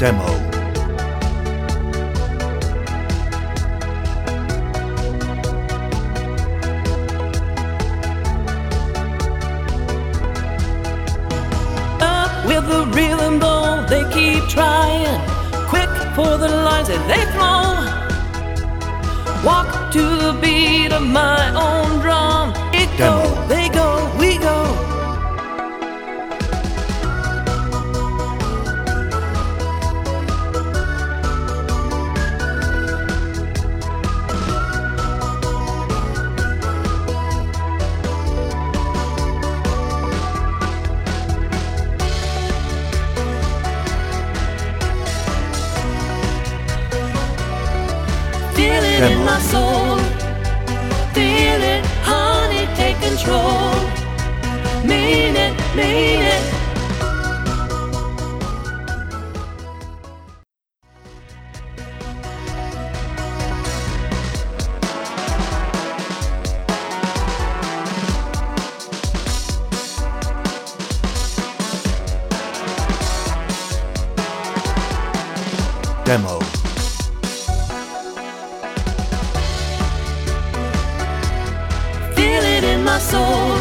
Demo. With the rhythm though, they keep trying. Quick for the lines that they flow. Walk to the beat of my own drum. It go, they go, we go. Feel it in my soul. Feel it, honey, take control. Mean it, mean it. Demo. Feel it in my soul.